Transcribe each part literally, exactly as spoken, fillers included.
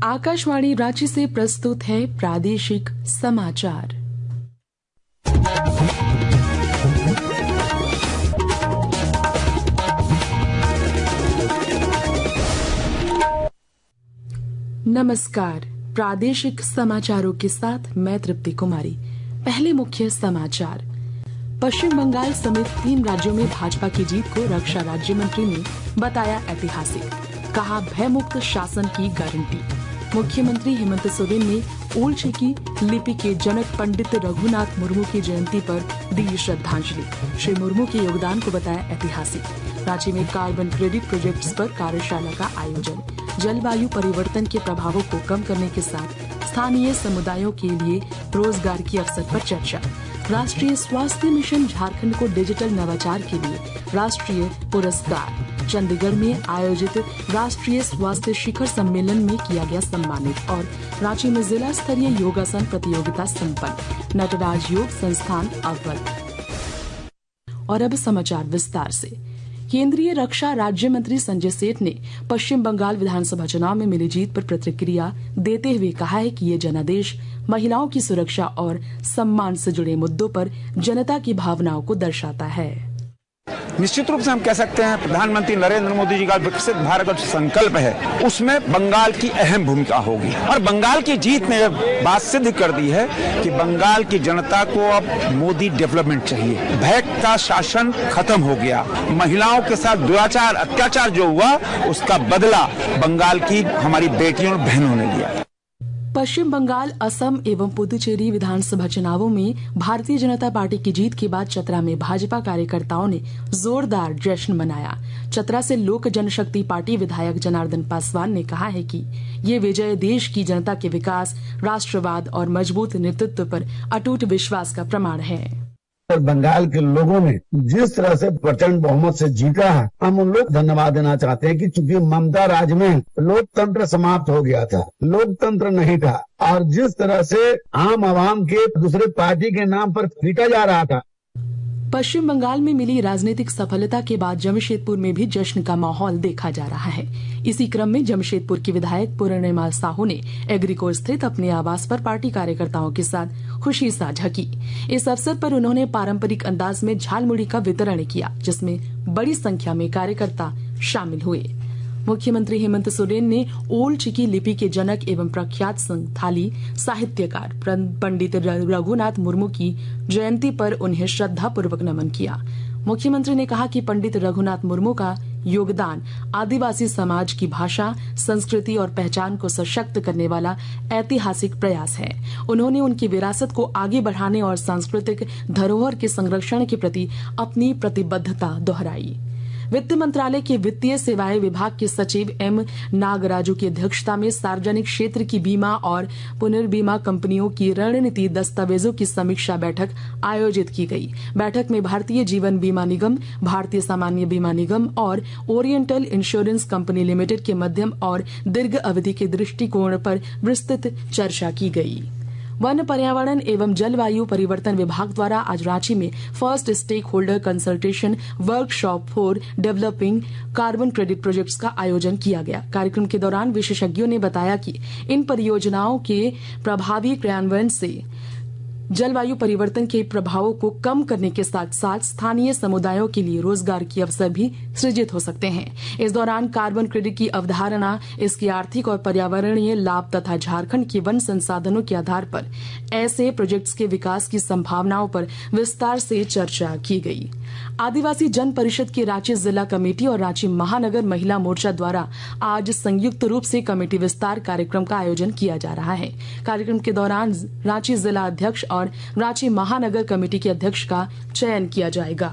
आकाशवाणी रांची से प्रस्तुत है प्रादेशिक समाचार। नमस्कार, प्रादेशिक समाचारों के साथ मैं तृप्ति कुमारी। पहले मुख्य समाचार। पश्चिम बंगाल समेत तीन राज्यों में भाजपा की जीत को रक्षा राज्य मंत्री ने बताया ऐतिहासिक, कहा भयमुक्त शासन की गारंटी। मुख्यमंत्री हेमंत सोरेन ने ओल चिकी लिपि के जनक पंडित रघुनाथ मुर्मू की जयंती पर दी श्रद्धांजलि। श्री मुर्मू के योगदान को बताया ऐतिहासिक। रांची में कार्बन क्रेडिट प्रोजेक्ट्स पर कार्यशाला का आयोजन। जलवायु परिवर्तन के प्रभावों को कम करने के साथ स्थानीय समुदायों के लिए रोजगार के अवसर पर चर्चा। राष्ट्रीय स्वास्थ्य मिशन झारखंड को डिजिटल नवाचार के लिए राष्ट्रीय पुरस्कार। चंडीगढ़ में आयोजित राष्ट्रीय स्वास्थ्य शिखर सम्मेलन में किया गया सम्मानित। और रांची में जिला स्तरीय योगासन प्रतियोगिता संपन्न, नटराज योग संस्थान अव्वल। और अब समाचार विस्तार से। केंद्रीय रक्षा राज्य मंत्री संजय सेठ ने पश्चिम बंगाल विधानसभा चुनाव में मिली जीत पर प्रतिक्रिया देते हुए कहा है कि ये जनादेश महिलाओं की सुरक्षा और सम्मान से जुड़े मुद्दों पर जनता की भावनाओं को दर्शाता है। निश्चित रूप से हम कह सकते हैं प्रधानमंत्री नरेंद्र मोदी जी का विकसित भारत का संकल्प है, उसमें बंगाल की अहम भूमिका होगी। और बंगाल की जीत ने बात सिद्ध कर दी है कि बंगाल की जनता को अब मोदी डेवलपमेंट चाहिए। भय का शासन खत्म हो गया। महिलाओं के साथ दुराचार अत्याचार जो हुआ उसका बदला बंगाल की हमारी बेटियों और बहनों ने लिया। पश्चिम बंगाल, असम एवं पुदुचेरी विधानसभा चुनावों में भारतीय जनता पार्टी की जीत के बाद चतरा में भाजपा कार्यकर्ताओं ने जोरदार जश्न मनाया। चतरा से लोक जनशक्ति पार्टी विधायक जनार्दन पासवान ने कहा है कि ये विजय देश की जनता के विकास, राष्ट्रवाद और मजबूत नेतृत्व पर अटूट विश्वास का प्रमाण है। और बंगाल के लोगों ने जिस तरह से प्रचंड बहुमत से जीता है, हम उन लोग धन्यवाद देना चाहते हैं कि चूंकि ममता राज में लोकतंत्र समाप्त हो गया था, लोकतंत्र नहीं था, और जिस तरह से आम आवाम के दूसरे पार्टी के नाम पर पीटा जा रहा था। पश्चिम बंगाल में मिली राजनीतिक सफलता के बाद जमशेदपुर में भी जश्न का माहौल देखा जा रहा है। इसी क्रम में जमशेदपुर की विधायक पूर्णिमा साहू ने एग्रीकोर स्थित अपने आवास पर पार्टी कार्यकर्ताओं के साथ खुशी साझा की। इस अवसर पर उन्होंने पारंपरिक अंदाज में झालमुड़ी का वितरण किया, जिसमें बड़ी संख्या में कार्यकर्ता शामिल हुए। मुख्यमंत्री हेमंत सोरेन ने ओल चिकी लिपि के जनक एवं प्रख्यात संथाली साहित्यकार पंडित रघुनाथ मुर्मू की जयंती पर उन्हें श्रद्धा पूर्वक नमन किया। मुख्यमंत्री ने कहा कि पंडित रघुनाथ मुर्मू का योगदान आदिवासी समाज की भाषा, संस्कृति और पहचान को सशक्त करने वाला ऐतिहासिक प्रयास है। उन्होंने उनकी विरासत को आगे बढ़ाने और सांस्कृतिक धरोहर के संरक्षण के प्रति अपनी प्रतिबद्धता दोहराई। वित्त मंत्रालय के वित्तीय सेवाएं विभाग के सचिव एम नागराजू की अध्यक्षता में सार्वजनिक क्षेत्र की बीमा और पुनर्बीमा कंपनियों की रणनीति दस्तावेजों की समीक्षा बैठक आयोजित की गई। बैठक में भारतीय जीवन बीमा निगम, भारतीय सामान्य बीमा निगम और ओरिएंटल इंश्योरेंस कंपनी लिमिटेड के मध्यम और दीर्घ अवधि के दृष्टिकोण पर विस्तृत चर्चा की गई। वन, पर्यावरण एवं जलवायु परिवर्तन विभाग द्वारा आज रांची में first stakeholder consultation workshop for developing carbon credit projects का आयोजन किया गया। कार्यक्रम के दौरान विशेषज्ञों ने बताया कि इन परियोजनाओं के प्रभावी क्रियान्वयन से जलवायु परिवर्तन के प्रभावों को कम करने के साथ साथ स्थानीय समुदायों के लिए रोजगार के अवसर भी सृजित हो सकते हैं। इस दौरान कार्बन क्रेडिट की अवधारणा, इसके आर्थिक और पर्यावरणीय लाभ तथा झारखंड के वन संसाधनों के आधार पर ऐसे प्रोजेक्ट्स के विकास की संभावनाओं पर विस्तार से चर्चा की गई। आदिवासी जन परिषद की रांची जिला कमेटी और रांची महानगर महिला मोर्चा द्वारा आज संयुक्त रूप से कमेटी विस्तार कार्यक्रम का आयोजन किया जा रहा है। कार्यक्रम के दौरान रांची जिला अध्यक्ष और रांची महानगर कमेटी के अध्यक्ष का चयन किया जाएगा।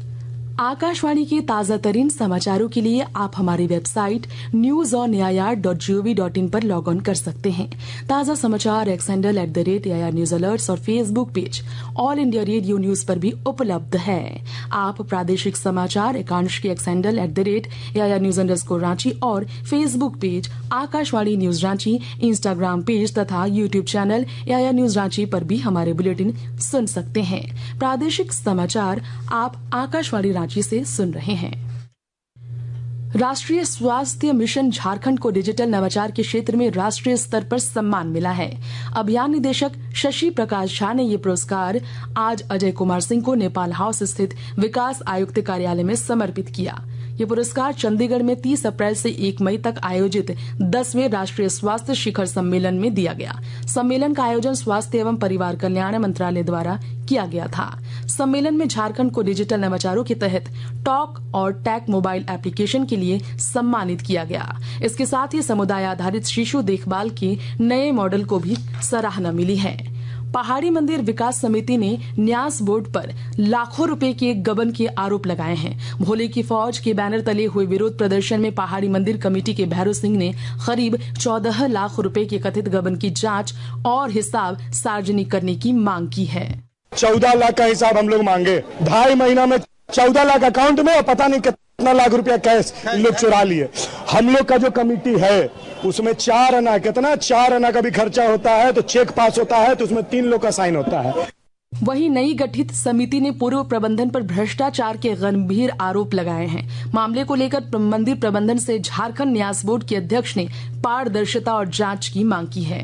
आकाशवाणी के ताजा तरीन समाचारों के लिए आप हमारी website news on A I R dot G O V dot in पर लॉग ऑन कर सकते हैं। ताजा समाचार X handle at the rate A I R news alerts और Facebook page All India Radio news पर भी उपलब्ध है। आप प्रादेशिक समाचार एकांश के X handle at the rate A I R news underscore Ranchi और Facebook page Akashvani news Ranchi, Instagram page तथा YouTube channel A I R news Ranchi पर भी हमारे बुलेटिन सुन सकते हैं। प्रादेशिक समाचार आप आकाशवाणी रांची से सुन रहे हैं। राष्ट्रीय स्वास्थ्य मिशन झारखंड को डिजिटल नवाचार के क्षेत्र में राष्ट्रीय स्तर पर सम्मान मिला है। अभियान निदेशक शशि प्रकाश झा ने ये पुरस्कार आज अजय कुमार सिंह को नेपाल हाउस स्थित विकास आयुक्त कार्यालय में समर्पित किया। ये पुरस्कार चंडीगढ़ में तीस अप्रैल से एक मई तक आयोजित दसवें राष्ट्रीय स्वास्थ्य शिखर सम्मेलन में दिया गया। सम्मेलन का आयोजन स्वास्थ्य एवं परिवार कल्याण मंत्रालय द्वारा किया गया था। सम्मेलन में झारखंड को डिजिटल नवाचारों के तहत टॉक और टैक मोबाइल एप्लीकेशन के लिए सम्मानित किया गया। इसके साथ ही समुदाय आधारित शिशु देखभाल के नए मॉडल को भी सराहना मिली है। पहाड़ी मंदिर विकास समिति ने न्यास बोर्ड पर लाखों रुपए के गबन के आरोप लगाए हैं। भोले की फौज के बैनर तले हुए विरोध प्रदर्शन में पहाड़ी मंदिर कमेटी के भैरव सिंह ने करीब चौदह लाख रुपए के कथित गबन की जांच और हिसाब सार्वजनिक करने की मांग की है। चौदह लाख का हिसाब हम लोग मांगे, ढाई महीना में चौदह लाख अकाउंट में और पता नहीं कितना लाख रुपया कैश लोग चुरा लिए। हम लोग का जो कमेटी है उसमें चार आना कितना चार आना का भी खर्चा होता है, तो चेक पास होता है तो उसमें तीन लोग का साइन होता है। वहीं नई गठित समिति ने पूर्व प्रबंधन पर भ्रष्टाचार के गंभीर आरोप लगाए हैं। मामले को लेकर मंदिर प्रबंधन से झारखंड न्यास बोर्ड के अध्यक्ष ने पारदर्शिता और जांच की मांग की है।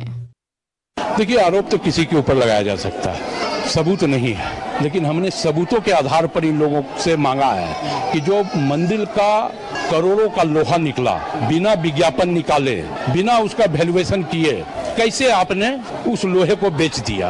देखिए, आरोप तो किसी के ऊपर लगाया जा सकता है, सबूत नहीं है, लेकिन हमने सबूतों के आधार पर इन लोगों से मांगा है कि जो मंदिर का करोड़ों का लोहा निकला बिना विज्ञापन निकाले, बिना उसका वैल्यूएशन किए, कैसे आपने उस लोहे को बेच दिया।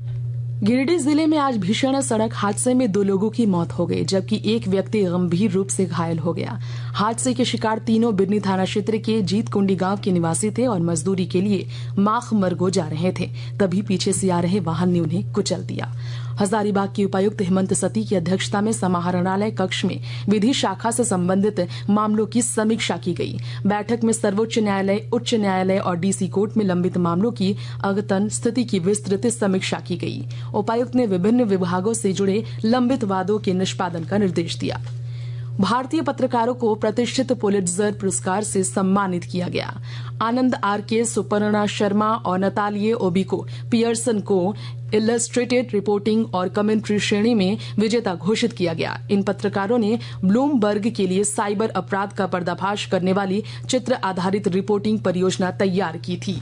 गिरिडीह जिले में आज भीषण सड़क हादसे में दो लोगों की मौत हो गई, जबकि एक व्यक्ति गंभीर रूप से घायल हो गया। हादसे के शिकार तीनों बिरनी थाना क्षेत्र के जीतकुंडी गांव के निवासी थे और मजदूरी के लिए माख मरगो जा रहे थे। तभी पीछे से आ रहे वाहन ने उन्हें कुचल दिया। हजारीबाग के उपायुक्त हेमंत सती की अध्यक्षता में समाहरणालय कक्ष में विधि शाखा से संबंधित मामलों की समीक्षा की गई। बैठक में सर्वोच्च न्यायालय, उच्च न्यायालय और डीसी कोर्ट में लंबित मामलों की अद्यतन स्थिति की विस्तृत समीक्षा की गई। उपायुक्त ने विभिन्न विभागों से जुड़े लंबित वादों के निष्पादन का निर्देश दिया। भारतीय पत्रकारों को प्रतिष्ठित पुलित्जर पुरस्कार से सम्मानित किया गया। आनंद आर के, सुपर्णा शर्मा और नतालिए ओबिको पियर्सन को इलस्ट्रेटेड रिपोर्टिंग और कमेंट्री श्रेणी में विजेता घोषित किया गया। इन पत्रकारों ने ब्लूमबर्ग के लिए साइबर अपराध का पर्दाफाश करने वाली चित्र आधारित रिपोर्टिंग परियोजना तैयार की थी।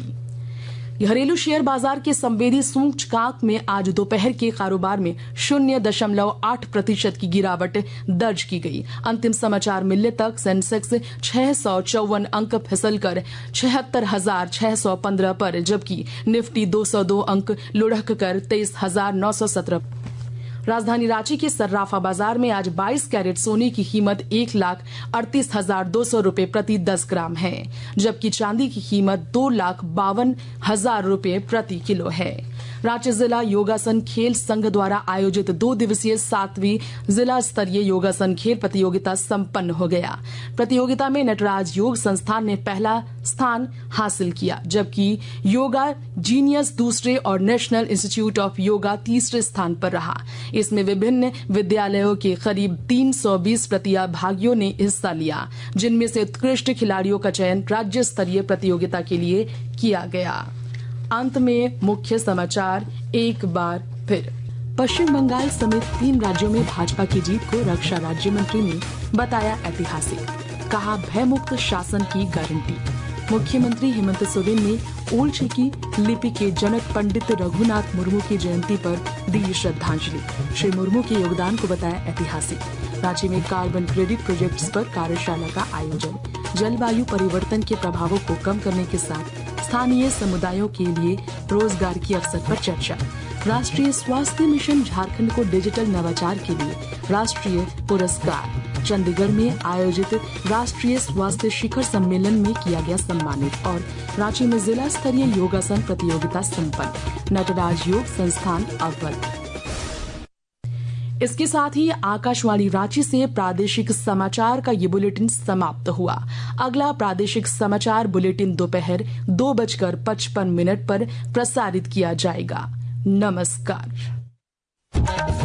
घरेलू शेयर बाजार के संवेदी सूचकांक में आज दोपहर के कारोबार में शून्य दशमलव आठ प्रतिशत की गिरावट दर्ज की गई। अंतिम समाचार मिलने तक सेंसेक्स छह सौ चौवन अंक फिसलकर छिहत्तर हजार छह सौ पंद्रह पर, जबकि निफ्टी दो सौ दो अंक लुढ़क कर तेईस हजार नौ सौ सत्रह। राजधानी रांची के सर्राफा बाजार में आज बाईस कैरेट सोने की कीमत एक लाख अड़तीस हजार दो सौ रूपये प्रति दस ग्राम है, जबकि चांदी की कीमत दो लाख बावन हजार रूपये प्रति किलो है। रांची जिला योगासन खेल संघ द्वारा आयोजित दो दिवसीय सातवीं जिला स्तरीय योगासन खेल प्रतियोगिता संपन्न हो गया। प्रतियोगिता में नटराज योग संस्थान ने पहला स्थान हासिल किया, जबकि योगा जीनियस दूसरे और नेशनल इंस्टीट्यूट ऑफ योगा तीसरे स्थान पर रहा। इसमें विभिन्न विद्यालयों के करीब तीन सौ बीस प्रतिभागियों ने हिस्सा लिया, जिनमें से उत्कृष्ट खिलाड़ियों का चयन राज्य स्तरीय प्रतियोगिता के लिए किया गया। अंत में मुख्य समाचार एक बार फिर। पश्चिम बंगाल समेत तीन राज्यों में भाजपा की जीत को रक्षा राज्य मंत्री ने बताया ऐतिहासिक, कहा भयमुक्त शासन की गारंटी। मुख्यमंत्री हेमंत सोरेन ने ओल्ड की लिपि के जनक पंडित रघुनाथ मुर्मू की जयंती पर दी श्रद्धांजलि। श्री मुर्मू के योगदान को बताया ऐतिहासिक। रांची में कार्बन क्रेडिट प्रोजेक्ट्स पर कार्यशाला का आयोजन। जलवायु परिवर्तन के प्रभावों को कम करने के साथ स्थानीय समुदायों के लिए रोजगार की अवसर पर चर्चा। राष्ट्रीय स्वास्थ्य मिशन झारखंड को डिजिटल नवाचार के लिए राष्ट्रीय पुरस्कार। चंडीगढ़ में आयोजित राष्ट्रीय स्वास्थ्य शिखर सम्मेलन में किया गया सम्मानित। और रांची में जिला स्तरीय योगासन प्रतियोगिता संपन्न, नटराज योग संस्थान अव्वल। इसके साथ ही आकाशवाणी रांची से प्रादेशिक समाचार का ये बुलेटिन समाप्त हुआ। अगला प्रादेशिक समाचार बुलेटिन दोपहर दो बजकर पचपन मिनट पर प्रसारित किया जाएगा। नमस्कार।